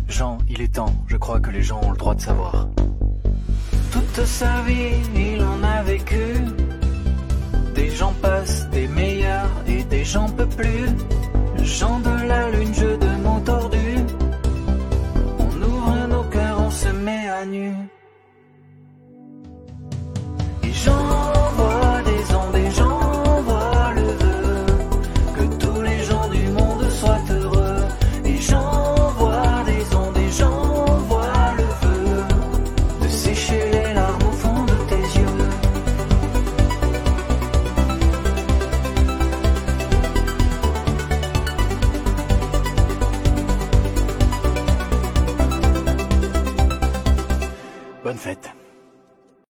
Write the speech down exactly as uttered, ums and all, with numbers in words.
Jean, il est temps, je crois que les gens ont le droit de savoir. Toute sa vie, il en a vécu. Des gens passent, des meilleurs et des gens peu plus. Jean de